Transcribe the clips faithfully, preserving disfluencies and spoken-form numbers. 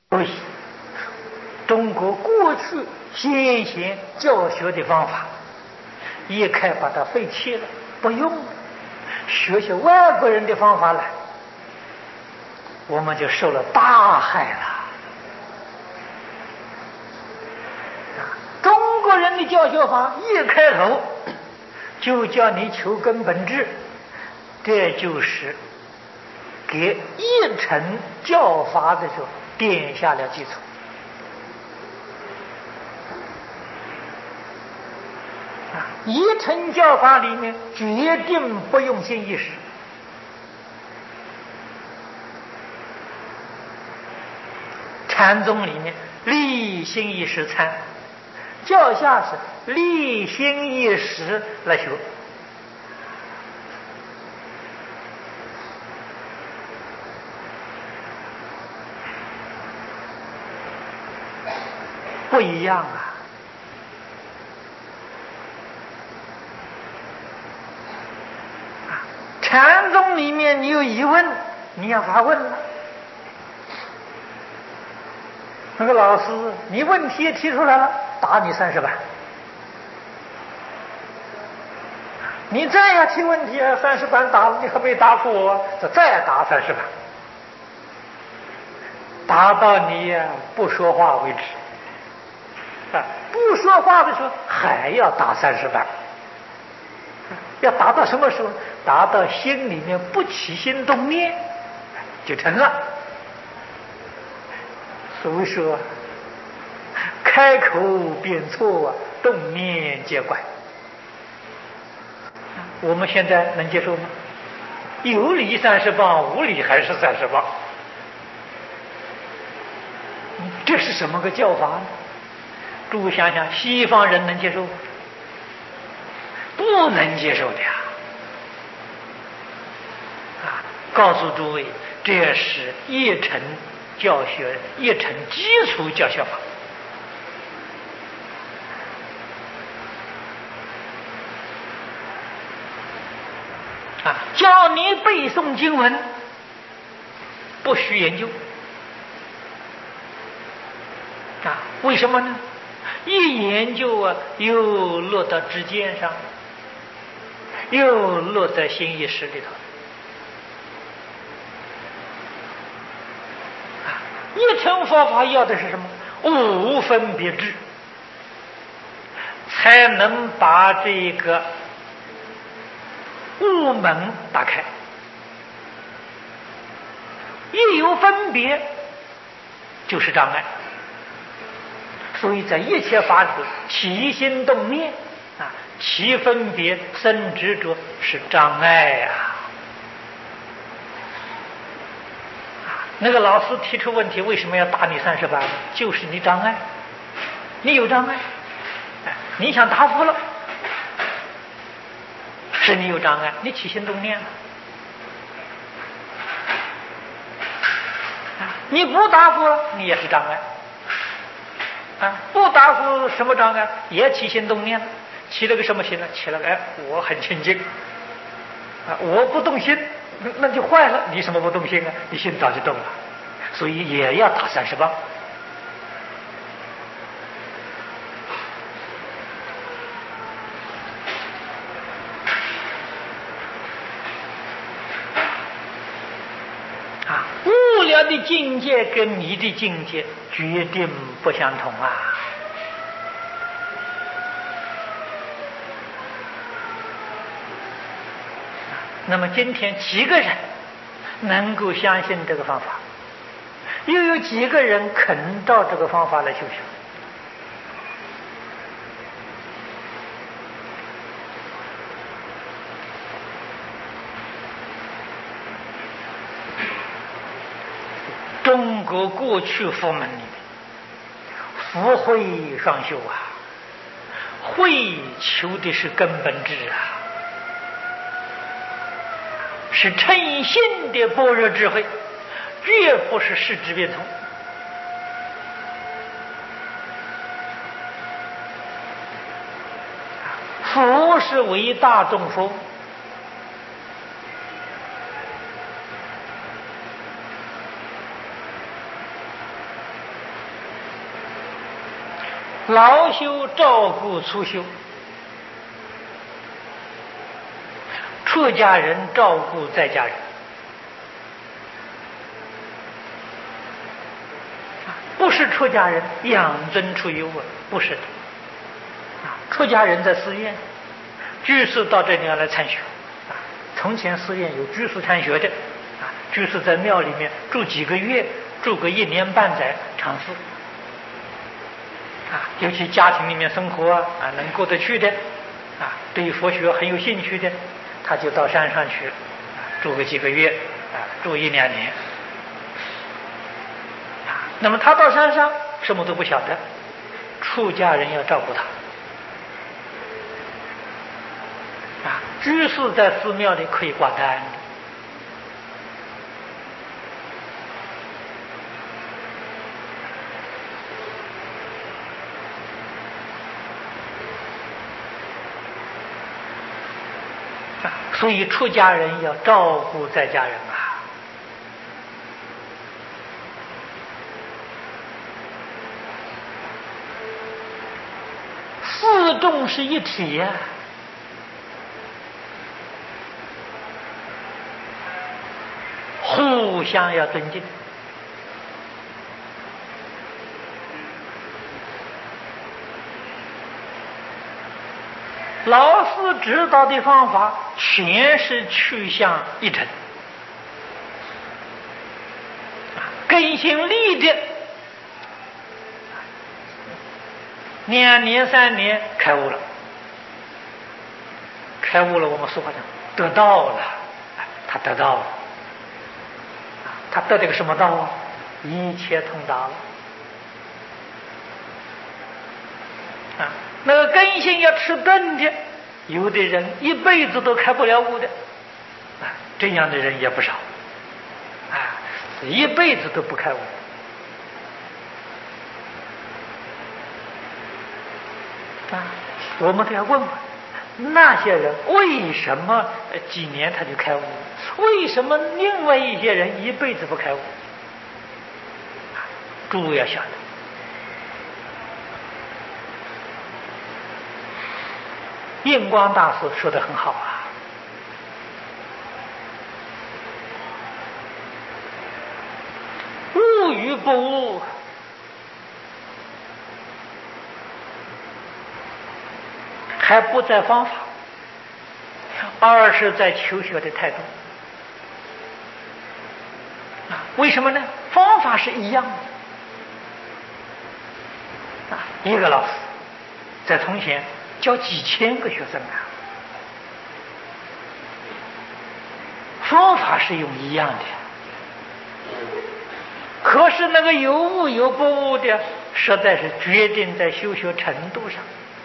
所以，中国过去先贤教学的方法，一概把它废弃了，不用了，学学外国人的方法来，我们就受了大害了。中国人的教学法一开头就叫你求根本治，这就是给一乘教法的时候奠下了基础。一乘教法里面决定不用心意识，禅宗里面立心意识参，教下是立心意识来学。不一样啊！禅宗里面你有疑问，你要发问了。那个老师，你问题也提出来了，打你三十板。你再要提问题，三十板打了，你还没答复我，这再打三十板，打到你呀不说话为止。啊，不说话的时候还要打三十板，要达到什么时候？达到心里面不起心动念，就成了。所以说，开口便错啊，动念皆怪。我们现在能接受吗？有理三十磅，无理还是三十磅，这是什么个教法呢？诸位想想，西方人能接受吗？不能接受的呀！啊，告诉诸位，这是一乘教学，一乘基础教学法。啊，教你背诵经文，不需研究。啊，为什么呢？一研究啊，又落到指尖上，又落在心意识里头。啊，一乘佛法要的是什么？无分别智，才能把这个悟门打开。一有分别，就是障碍。所以在一切法里头，起心动念啊，起分别生执着是障碍呀、啊。那个老师提出问题，为什么要打你三十板？就是你障碍，你有障碍，哎，你想答复了，是你有障碍，你起心动念了。啊，你不答复了，你也是障碍。啊，不答复什么障碍，也起心动念了，起了个什么心呢？起了个哎，我很清净，啊，我不动心，那就坏了。你什么不动心啊？你心早就动了，所以也要打三十磅。啊，悟了的境界跟你的境界决定不相同啊！那么今天几个人能够相信这个方法？又有几个人肯照这个方法来修行？中国过去佛门里面，福慧双修啊，慧求的是根本智啊，是诚心的般若智慧，绝不是视之变通。佛是为大众佛， 老修照顾初修，出家人照顾在家人。不是出家人养尊处优啊，不是的。啊，出家人在寺院，居士到这里来参学。啊，从前寺院有居士参学的，啊，居士在庙里面住几个月，住个一年半载长寺。啊，尤其家庭里面生活啊，啊能过得去的，啊，对于佛学很有兴趣的，他就到山上去，啊，住个几个月，啊，住一两年。那么他到山上什么都不晓得，出家人要照顾他。啊，居士在寺庙里可以挂单的。啊，所以出家人要照顾在家人啊。四众是一体呀、啊，互相要尊敬。老师指导的方法全是趋向一致，根性立的。两年三年开悟了，开悟了，我们俗话讲得道了，他得道了，他得这个什么道啊？一切通达了。啊，那个根性要吃钝的，有的人一辈子都开不了悟的，啊，这样的人也不少，啊，一辈子都不开悟。啊，我们都要问问那些人为什么几年他就开悟，为什么另外一些人一辈子不开悟？诸位要晓得，印光大师说得很好啊，悟与不悟，还不在方法，而是在求学的态度。啊，为什么呢？方法是一样的。啊，一个老师在从前教几千个学生啊，方法是用一样的，可是那个有悟有不悟的，实在是决定在修学程度上。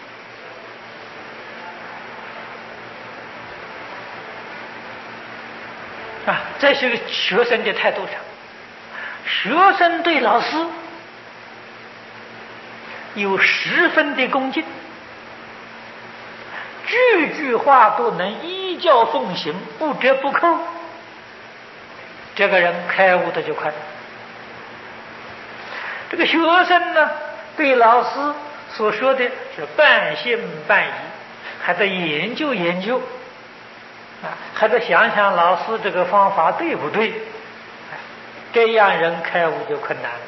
啊，在这个学生的态度上，学生对老师有十分的恭敬，句句话都能依教奉行，不折不扣，这个人开悟的就快。这个学生呢，对老师所说的是半信半疑，还在研究研究啊，还得想想老师这个方法对不对，这样人开悟就困难了。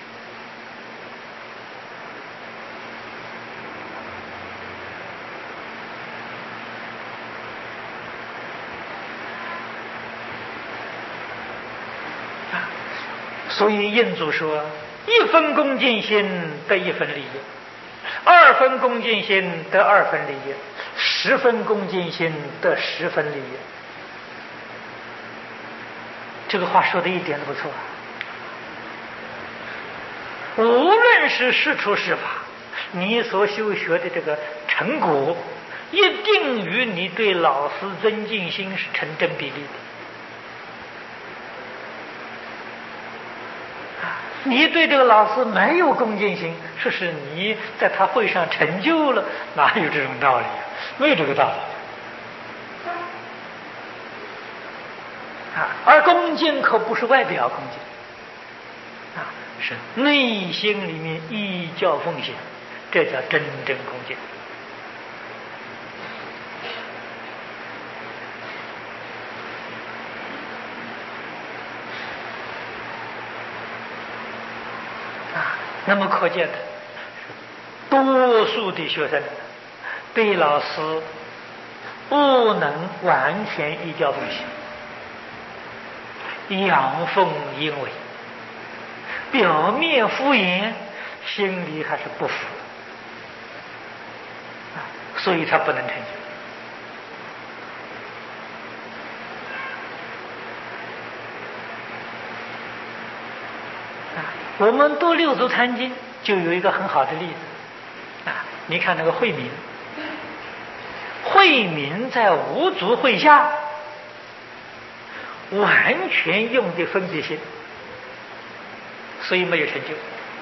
所以印祖说，一分恭敬心得一分利益，二分恭敬心得二分利益，十分恭敬心得十分利益。这个话说的一点都不错。无论是事出是法，你所修学的这个成果，一定与你对老师尊敬心是成正比例的。你对这个老师没有恭敬心，说是你在他会上成就了，哪有这种道理？没有这个道理啊！而恭敬可不是外表恭敬啊，是内心里面依教奉行， 这叫真正恭敬。啊，那么可见的，多数的学生对老师不能完全依教奉行，阳奉阴违，表面敷衍，心里还是不服，啊，所以他不能成就。啊，我们读六祖坛经就有一个很好的例子，啊，你看那个慧明，慧明在五祖会下完全用的分别心，所以没有成就。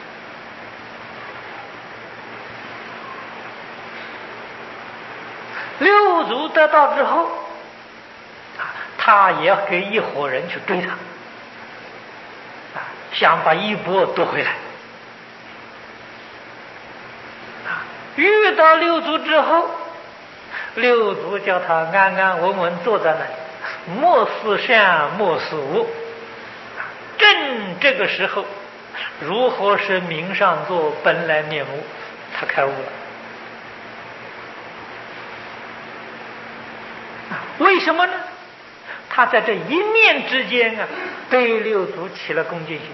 六祖得道之后，啊，他也给一伙人去追他，啊，想把衣钵夺回来。啊，遇到六祖之后，六祖叫他安安稳稳坐在那里，莫思善，莫思恶。正这个时候，如何是明上座本来面目，他开悟了。为什么呢？他在这一念之间啊，对六祖起了恭敬心。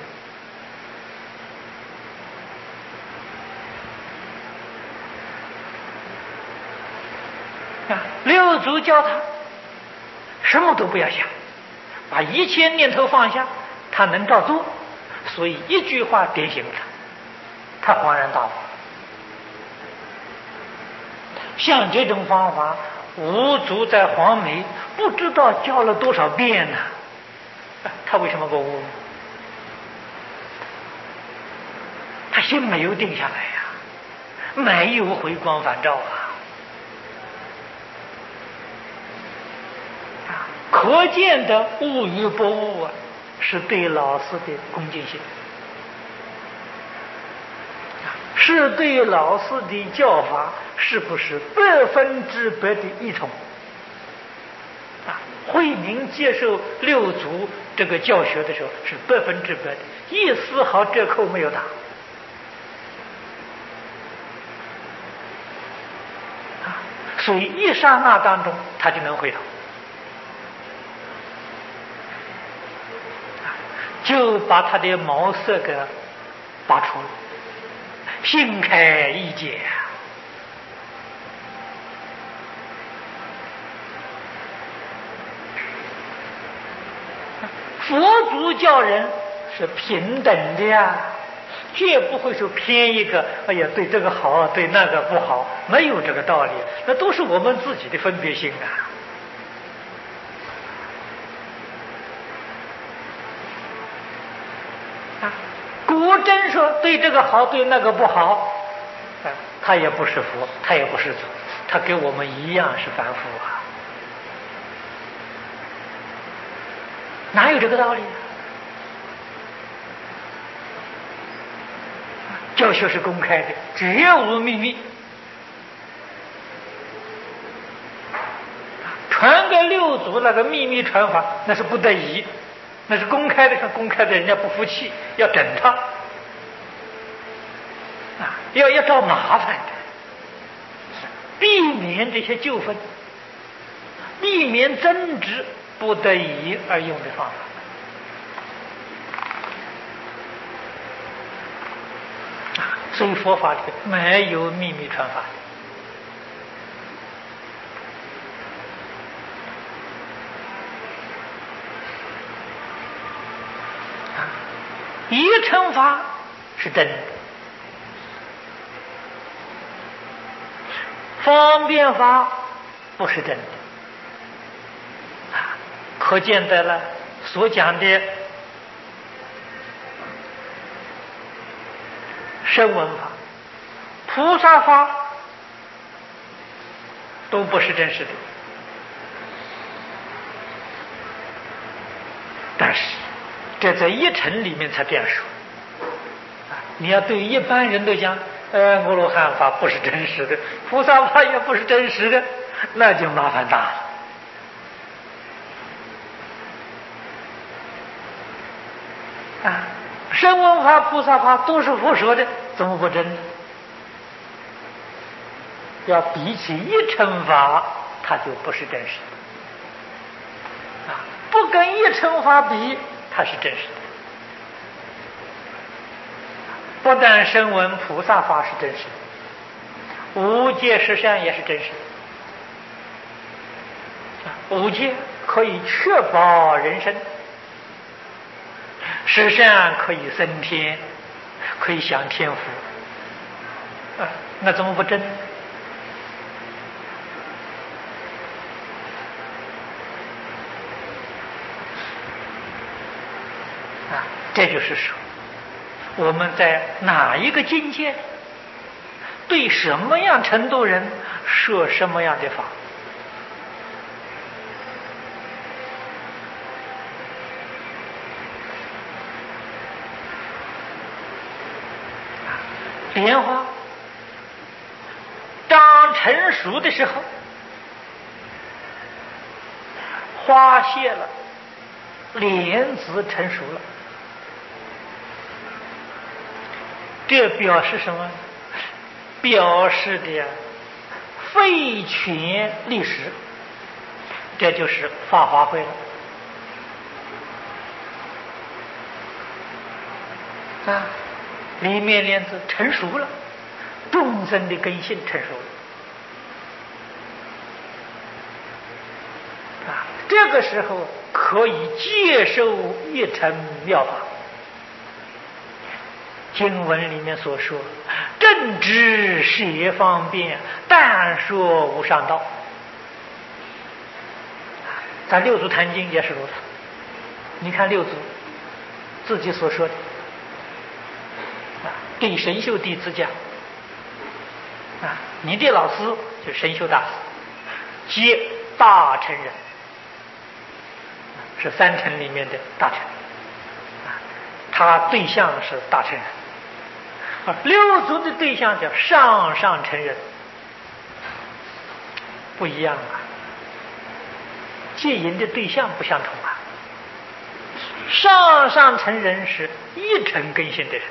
啊，六祖教他什么都不要想，把一切念头放下，他能照做，所以一句话点醒了他，他恍然大悟。像这种方法，五祖在黄梅不知道教了多少遍呢、啊，他为什么不悟？他心没有定下来呀、啊，没有回光返照啊。可见的悟与不悟啊，是对老师的恭敬心，是对老师的教法是不是百分之百的依从啊？慧明接受六祖这个教学的时候是百分之百的，一丝毫折扣没有打啊，所以一刹那当中他就能回头，就把他的茅塞给拔出了，心开意解啊。佛祖教人是平等的呀，绝不会说偏一个，哎呀，对这个好，对那个不好，没有这个道理，那都是我们自己的分别心啊。果真说对这个好，对那个不好，啊，他也不是佛，他也不是祖，他跟我们一样是凡夫啊，哪有这个道理？教学是公开的，绝无秘密。传给六祖那个秘密传法，那是不得已，那是公开的，是公开的，人家不服气，要整他，啊，要要找麻烦的，避免这些纠纷，避免争执，不得已而用的方法。啊，所以佛法里没有秘密传法。一乘法是真的，方便法不是真的啊，可见得了所讲的声闻法、菩萨法都不是真实的，但是这在一乘里面才这样说啊！你要对一般人都讲， 呃，阿罗汉法不是真实的，菩萨法也不是真实的，那就麻烦大了。啊，声闻法、菩萨法都是佛说的，怎么不真呢？要比起一乘法，它就不是真实的。啊，不跟一乘法比，它是真实的。不但声闻菩萨法是真实的，无界实相也是真实的。无界可以确保人生，实相可以升天，可以享天福。啊，那怎么不真？啊，这就是说，我们在哪一个境界，对什么样程度人说什么样的法。莲花长成熟的时候，花谢了，莲子成熟了，这表示什么？表示的非权历史，这就是法华会了。啊，里面莲子成熟了，众生的根性成熟了。啊，这个时候可以接受一乘妙法。经文里面所说，正知谁方便，但说无上道。咱六祖坛经也是如此。你看六祖自己所说的，啊，对神秀弟子讲，啊，你的老师就是神秀大师，皆大乘人，是三乘里面的大乘，啊，他对象是大乘人。六祖的对象叫上上乘人，不一样啊，戒引的对象不相同啊。上上乘人是一乘根性的人，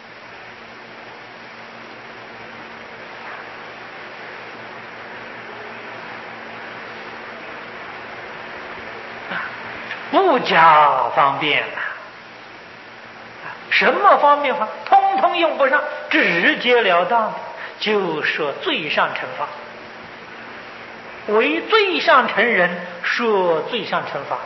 不加方便啊。什么方便法通通用不上，直截了当的就说最上乘法，为最上乘人说最上乘法。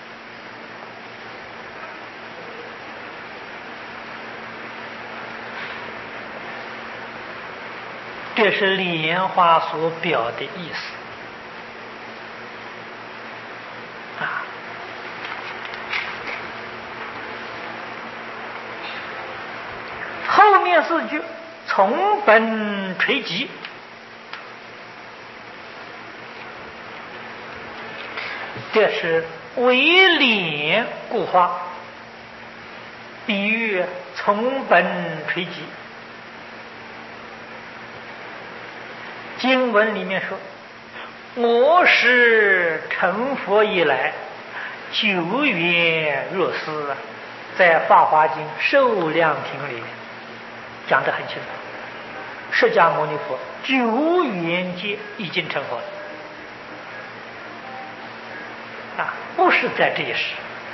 这是莲花所表的意思啊。后面四句从本垂集，这是为莲故花，比喻从本垂集。经文里面说，我是成佛以来，久远若斯，在《法华经·受量品》里面讲得很清楚。释迦牟尼佛久远界已经成佛了，啊，不是在这一时。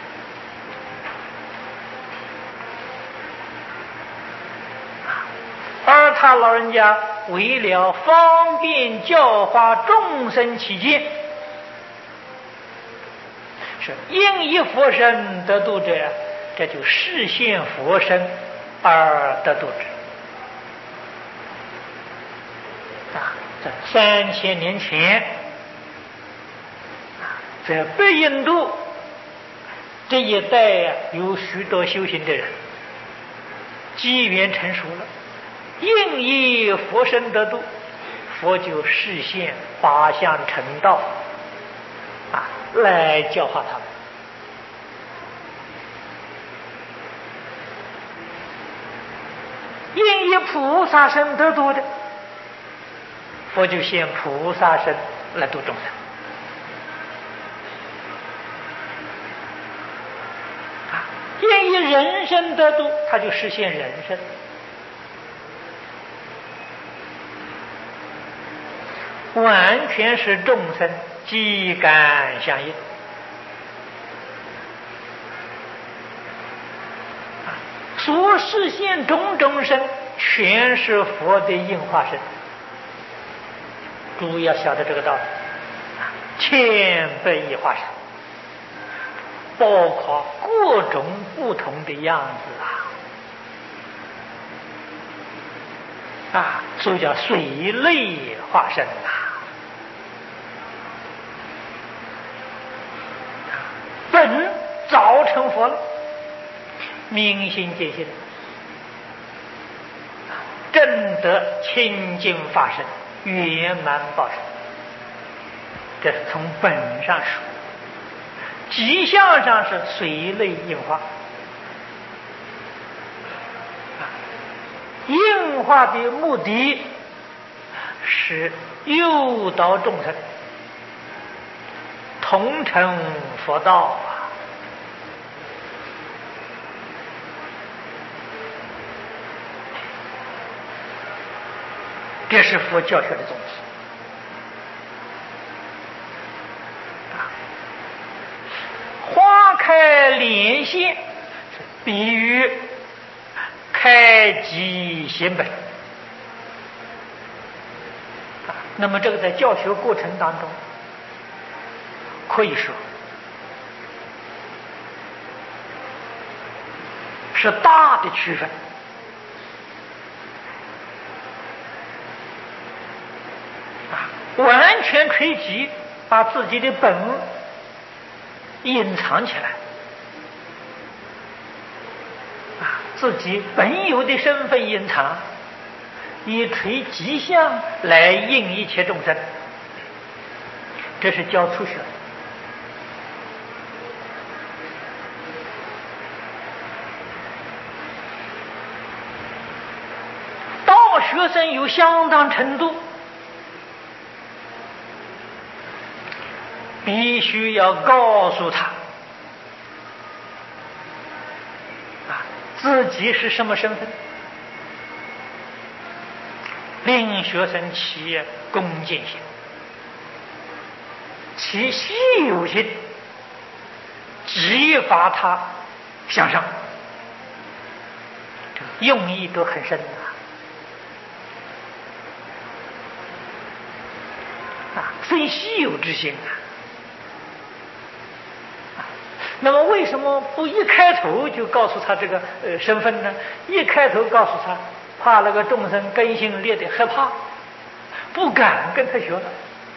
而他老人家为了方便教化众生起见，是因一佛身得度者，这就示现佛身而得度者。啊，在三千年前，在北印度这一带啊，有许多修行的人，机缘成熟了，应以佛身得度，佛就示现八相成道啊，来教化他们。因以菩萨身得度的，佛就现菩萨身来度众生。啊，愿以人身得度，他就实现人身。完全是众生机感相应。所实现种种身，全是佛的应化身。诸位要晓得这个道理，千百亿化身，包括各种不同的样子啊，啊，所以叫随类化身啊。本早成佛了，明心见性，正得清净法身，圆满报身。这是从本上说，迹象上是随类应化。应化的目的是诱导众生同成佛道啊！这是佛教学的宗旨。花开莲现，比喻开机显本。那么这个在教学过程当中，可以说是大的区分。啊，完全垂直，把自己的本隐藏起来，啊，自己本有的身份隐藏，以垂吉相来应一切众生，这是教初学。到学生有相当程度，必须要告诉他啊，自己是什么身份，令学生起恭敬心，其稀有心，激发他向上，用意都很深的啊，非稀有之心啊。那么为什么不一开头就告诉他这个呃身份呢？一开头告诉他，怕那个众生根性裂的害怕，不敢跟他学了，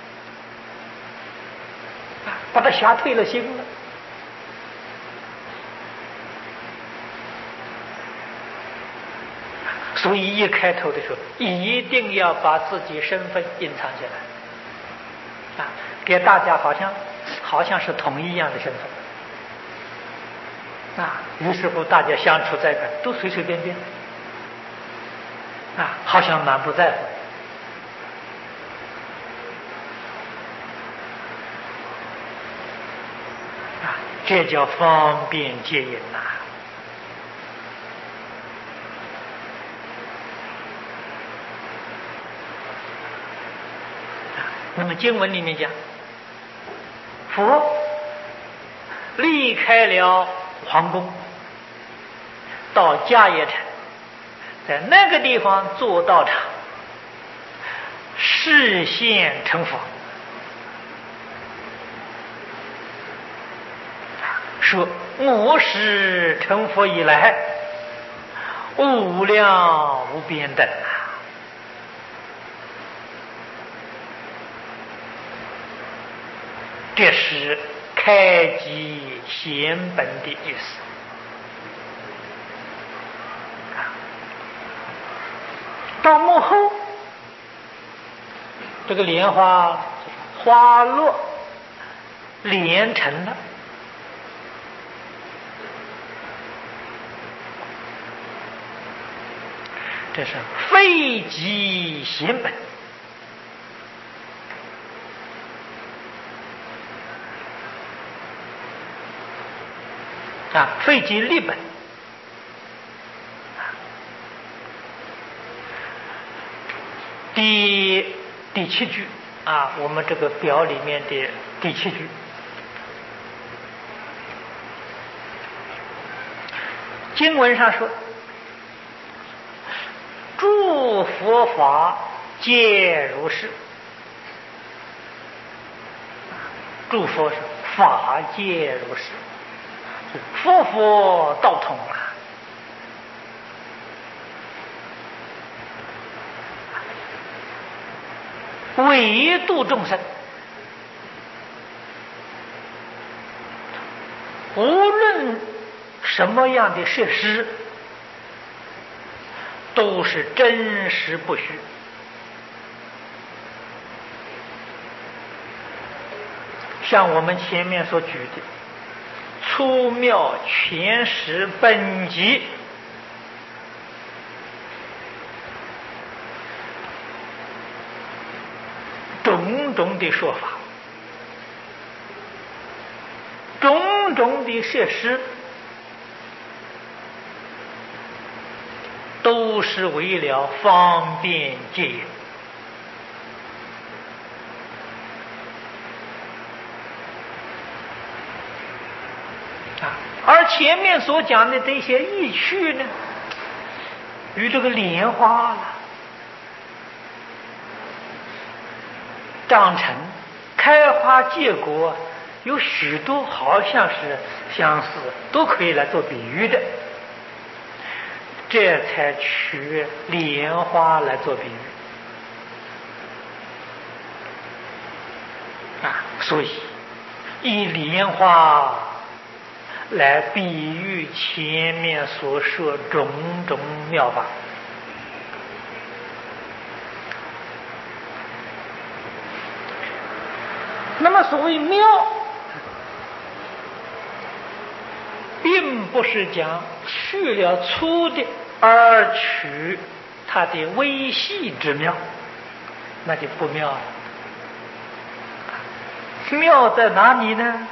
把他吓退了心了。所以一开头的时候，一定要把自己身份隐藏起来，啊，给大家好像好像是同一样的身份。啊，于是乎大家相处在一块都随随便便，啊，好像满不在乎。啊，这叫方便接引呐。那么经文里面讲，佛离开了皇宫，到迦叶城，在那个地方做道场，示现成佛，说我是成佛以来，无量无边等啊。这是开机显本的意思。到幕后，这个莲花花落连成了， 这是非即行本啊，非即立本。第第七句啊，我们这个表里面的第七句，经文上说：“诸佛法皆如是。”诸佛是法皆如是，佛佛道统啊。唯度众生，无论什么样的设施，都是真实不虚。像我们前面所举的粗妙全实本集，种种的说法，种种的设施，都是为了方便戒引。啊，而前面所讲的这些意趣呢，与这个莲花了长成开花结果有许多好像是相似，都可以来做比喻的，这才取莲花来做比喻啊。所以以莲花来比喻前面所说种种妙法。那么所谓妙，并不是讲去了粗的而取它的微细之妙，那就不妙了。妙在哪里呢？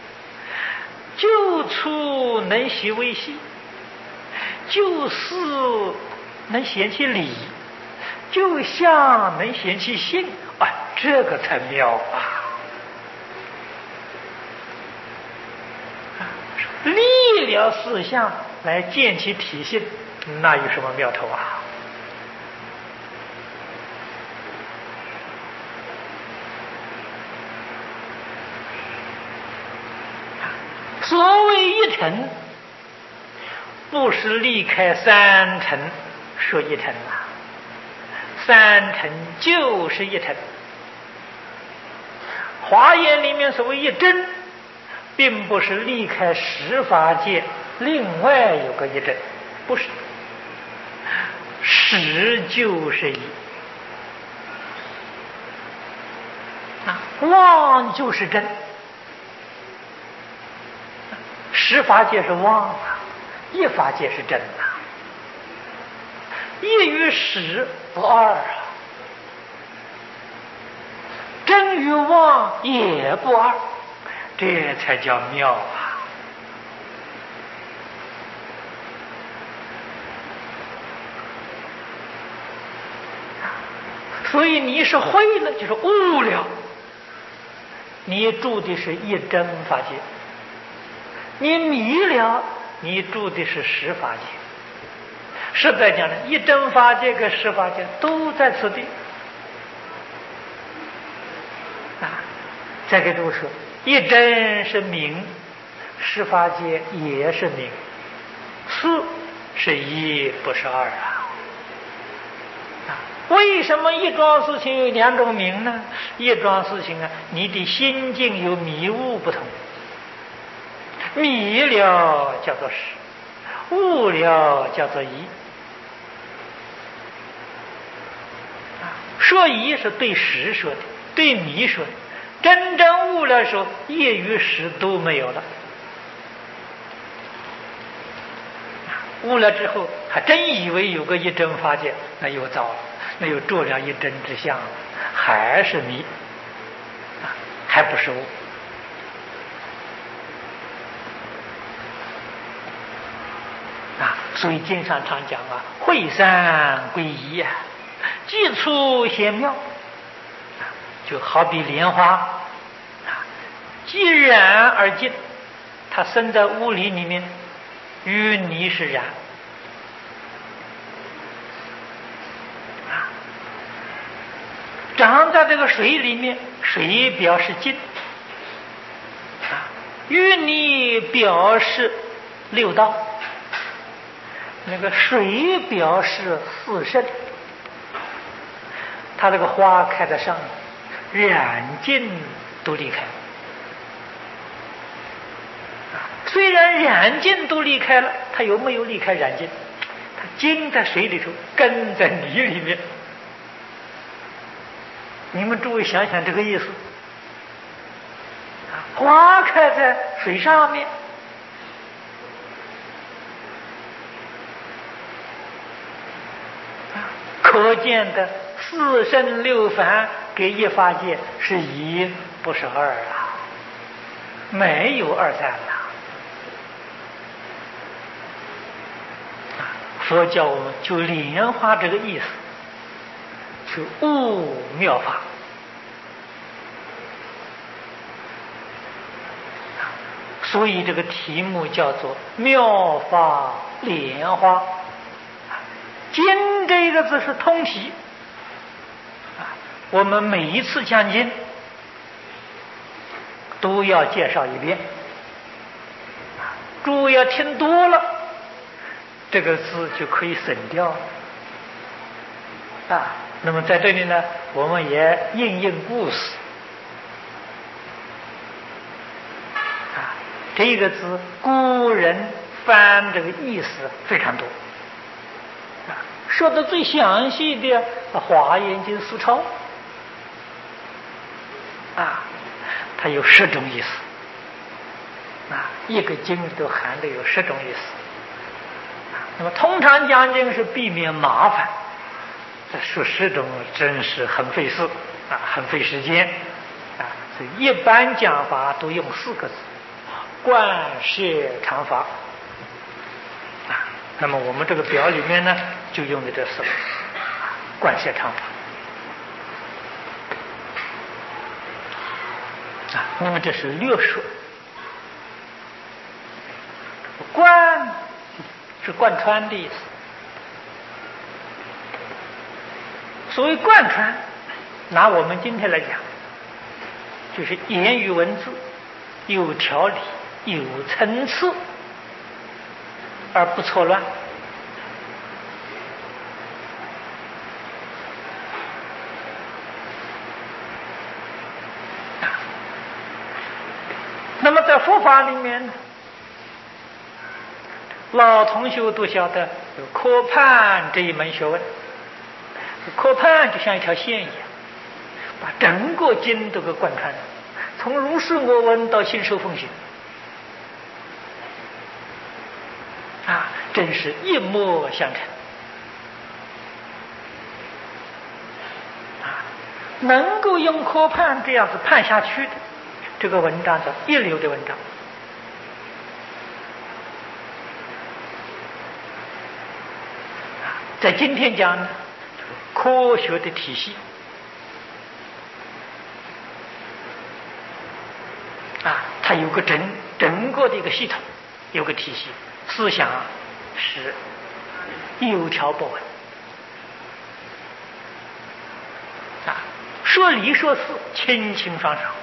就粗能习微细，就事能显其理，就相能显其性，啊，这个才妙啊！立了四相来见其体性，那有什么妙头啊？所谓一尘，不是离开三尘说一尘啊，三尘就是一尘。华严里面所谓一真，并不是离开十法界另外有个一真，不是，实就是一啊，妄就是真。十法界是妄啊，一法界是真啊，一与十不二啊，真与妄也不二，这才叫妙啊！所以你是会了，就是悟了，你住的是一真法界。你迷了，你住的是十法界。实在讲呢，一真法界跟十法界都在此地啊。再给诸位说，一真是明，十法界也是明，四是一，不是二啊。啊，为什么一桩事情有两种明呢？一桩事情啊，你的心境有迷雾不同。迷了叫做实，悟了叫做一。说一是对实说的，对迷说的。真正悟了说，一与实都没有了。 悟了之后，还真以为有个一真法界，那又糟了，那又着了一真之相，还是迷，啊，还不是悟。啊，所以经上常讲啊，会山归一啊，既出显妙，啊，就好比莲花，啊，既然而尽，它生在屋里里面，淤泥是染，啊，长在这个水里面，水表示净，啊，淤泥表示六道。那个水表示四圣，它这个花开在上面，染尽都离开。虽然染尽都离开了，它有没有离开染尽？它茎在水里头，根在泥里面。你们诸位想想这个意思。花开在水上面，可见的四圣六凡给一法界是一，不是二啊，没有二三了。佛教我们就莲花这个意思，去悟妙法。所以这个题目叫做妙法莲花。经这个字是通题，我们每一次讲经都要介绍一遍，诸位要听多了，这个字就可以省掉啊。那么在这里呢，我们也应用故事啊。这个字古人翻这个意思非常多。说的最详细的《华严经》疏钞啊，它有十种意思啊，一个经里都含的有十种意思。那么通常讲经是避免麻烦，这说十种真是很费事啊，很费时间啊，所以一般讲法都用四个字：观摄常法。那么我们这个表里面呢，就用的这四个观摄常法啊。那么这是略说，贯是贯穿的意思。所谓贯穿，拿我们今天来讲，就是言语文字有条理、有层次，而不错乱。那么在佛法里面，老同学都晓得有科判这一门学问。科判就像一条线一样，把整个经都给贯穿了，从如是我闻到信受奉行啊，真是一脉相承啊！能够用科判这样子判下去的，这个文章叫一流的文章啊！在今天讲呢，科学的体系啊，它有个整整个的一个系统，有个体系，思想是有条不紊啊，说理说事清清爽爽，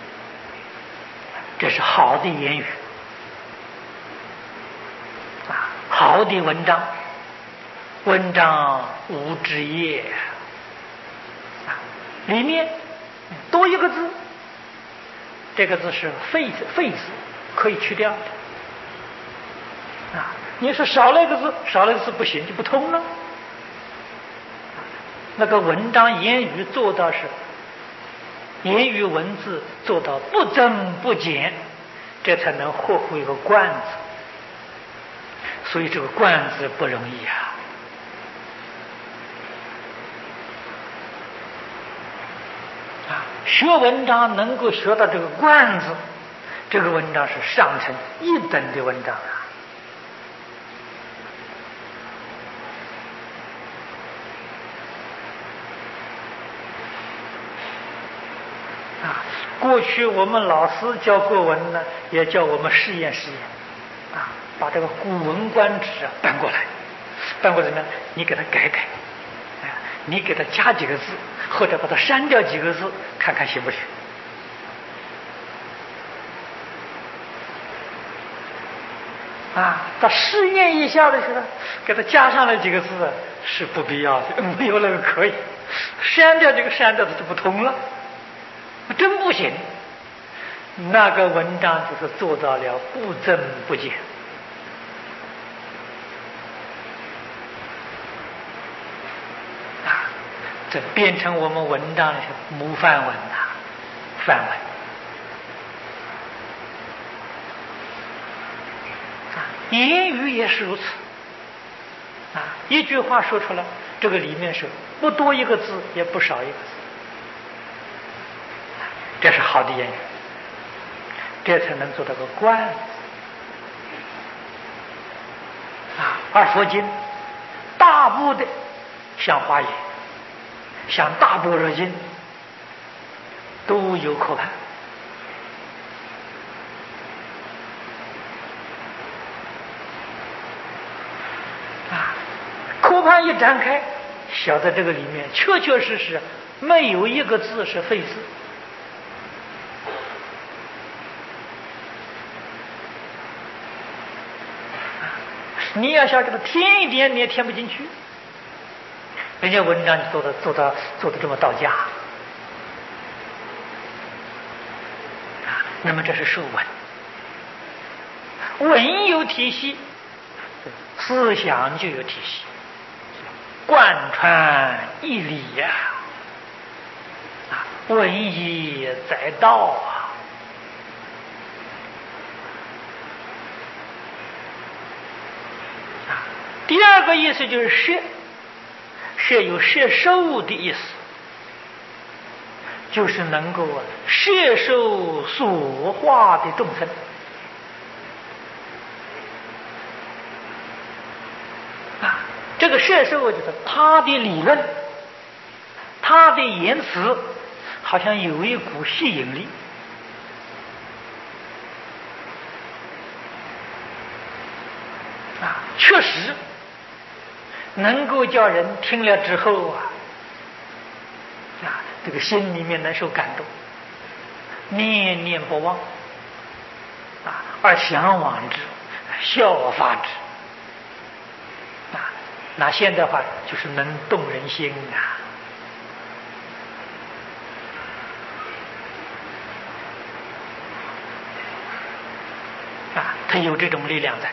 这是好的言语啊，好的文章，文章无枝叶啊，里面多一个字，这个字是废字，废字可以去掉的啊。你说少了一个字，少了一个字不行，就不通了。那个文章言语做到是言语文字做到不增不减，这才能合乎一个观字。 所以这个观字不容易啊。啊，学文章能够学到这个观字，这个文章是上乘一等的文章啊。啊，过去我们老师教国文呢，也叫我们试验试验，啊，把这个《古文观止》啊搬过来，搬过来呢，你给它改改，哎，你给它加几个字，或者把它删掉几个字，看看行不行？啊，他试验一下的时候，给它加上了几个字是不必要的，没有那个可以，删掉这个删掉的就不通了。真不行，那个文章就是做到了不增不减啊，这变成我们文章的模范文啊，范文啊，言语也是如此啊，一句话说出来，这个里面是不多一个字，也不少一个字。这是好的言语，这才能做到个观啊。而佛经大部的像华严、像大般若经都有科判啊，科判一展开，晓得这个里面确确实实没有一个字是废字。你要想给它添一点，你也添不进去。人家文章做的做到做的这么到家啊，那么这是受文，文有体系，思想就有体系，贯穿一理呀、啊，啊，文以载道啊。第二个意思就是摄，摄有摄受的意思，就是能够啊摄受所化的众生啊。这个摄受就是他的理论，他的言辞，好像有一股吸引力啊，确实。能够叫人听了之后啊，啊，这个心里面能受感动，念念不忘，啊，而向往之，效法之，啊，那现代话就是能动人心啊，啊，它有这种力量在。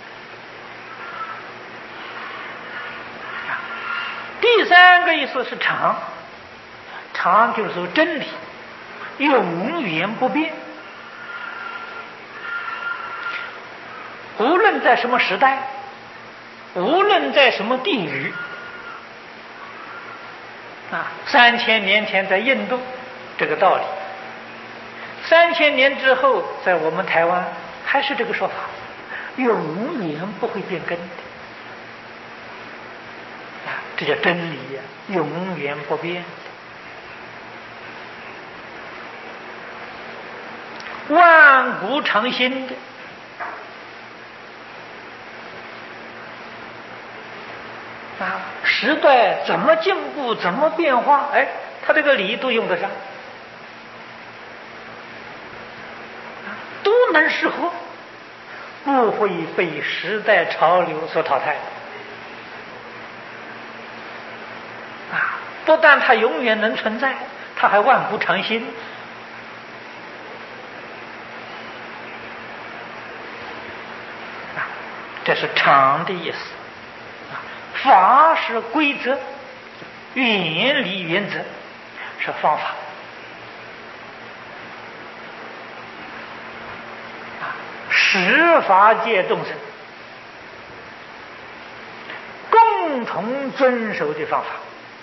第三个意思是常，常就是说真理，永远不变。无论在什么时代，无论在什么地域，啊，三千年前在印度这个道理，三千年之后在我们台湾还是这个说法，永远不会变更的。这叫真理呀、啊，永远不变，万古常新的啊！时代怎么进步，怎么变化，哎，他这个理都用得上，都能适合，不会被时代潮流所淘汰。不但它永远能存在，它还万古常新。啊，这是常的意思。啊，法是规则，原理原则是方法。啊，十法界众生共同遵守的方法。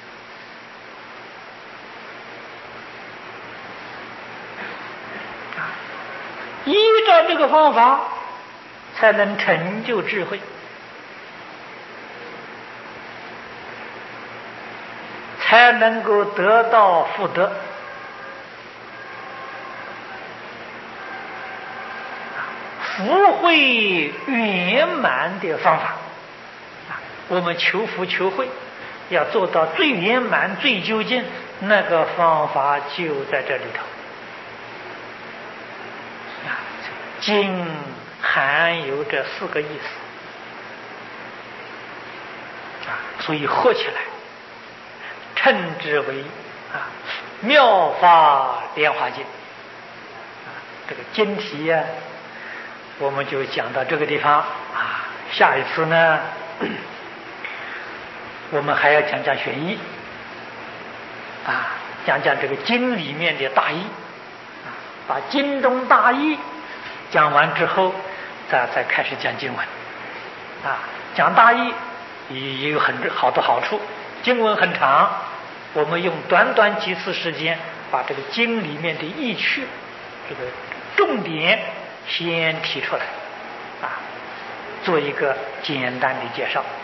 依照这个方法，才能成就智慧，才能够得到福德。福慧圆满的方法，我们求福求慧要做到最圆满最究竟，那个方法就在这里头。经含有这四个意思啊，所以合起来称之为啊妙法莲华经。啊，这个经题呀、啊，我们就讲到这个地方啊。下一次呢，我们还要讲讲玄义啊，讲讲这个经里面的大义啊，把经中大义讲完之后，再再开始讲经文啊。讲大义也有很好的好处，经文很长，我们用短短几次时间把这个经里面的意趣这个重点先提出来啊，做一个简单的介绍。